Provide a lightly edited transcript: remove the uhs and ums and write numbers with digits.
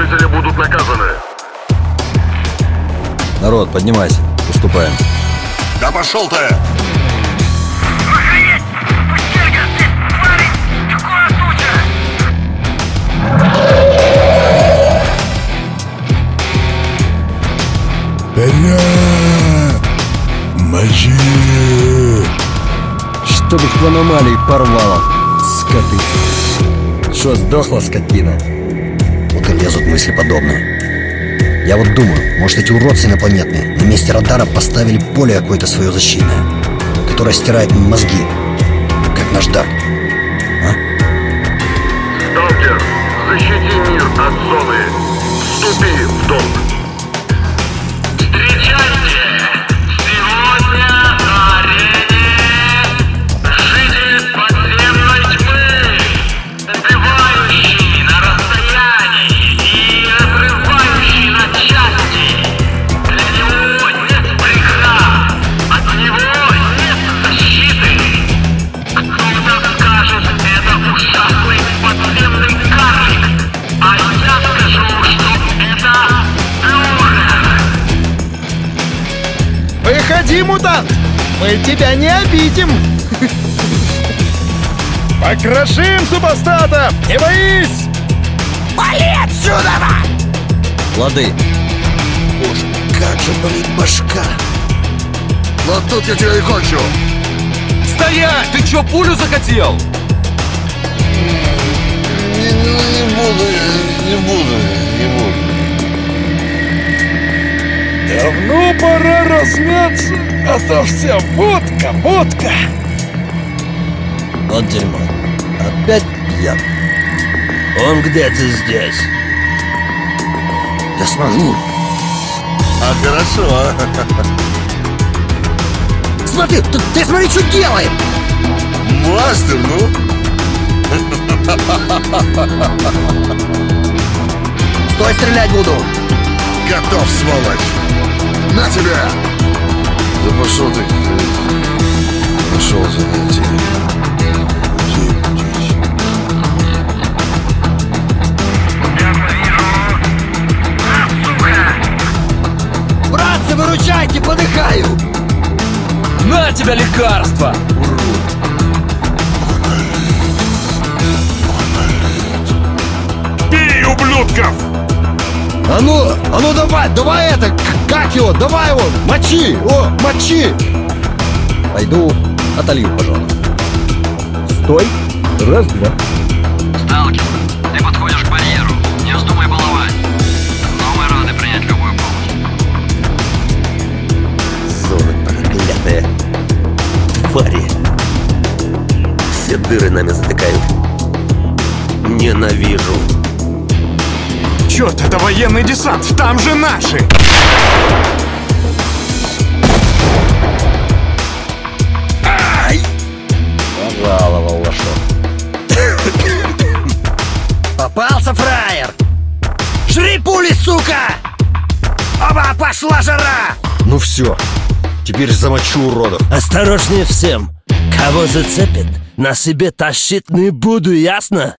Нарушители будут наказаны. Народ, поднимайся, уступаем. Да пошел ты! Охренеть! Пустельга! Твари! Такое туча! Мочи! Чтоб их в аномалии порвало, скоты. Шо, сдохла скотина? Вот и лезут мысли подобные. Я вот думаю, может, эти уродцы инопланетные на месте радара поставили поле какое-то свое защитное, которое стирает мозги, как наждак. Сталкер, защити мир от зоны. Вступи в долг. Встречайте! Сегодня на арене житель подземной тьмы, убивающий на расстоянии и разрывающий на части. Для него нет преград, от него нет защиты. Кто-то скажет, это ужасный подземный карлик, а я скажу, что это Люрер. Выходи, мутант! Мы тебя не обидим! Покрошим супостата! Не боись! Вали отсюда! Лады. Боже, как же болит башка! Вот тут я тебя и кончу! Стоять! Ты чё, пулю захотел? Не буду. Давно пора размяться, а то вся водка. Вот дерьмо. Опять пьян. Он где-то здесь. Я смогу. А хорошо, Смотри, ты смотри, что делает! Мастер, ну! Стой, стрелять буду! Готов, сволочь! На тебя! Да пошел ты! Пошел занятие. Братцы, выручайте, подыхаю! На тебя лекарство! Бей, ублюдков! А ну давай это, как его, давай его, мочи, мочи! Пойду отолью, пожалуйста. Стой, раз, два. Сталкер, ты подходишь к барьеру. Не вздумай баловать. Но мы рады принять любую помощь. Зона проклятая. Твари. Все дыры нами затыкают. Ненавижу. Черт, это военный десант, там же наши! Ай! Пожаловал лошок. Попался, фраер! Жри пули, сука! Оба, пошла жара! Ну все, теперь замочу уродов. Осторожнее всем. Кого зацепит, на себе тащить не буду, ясно?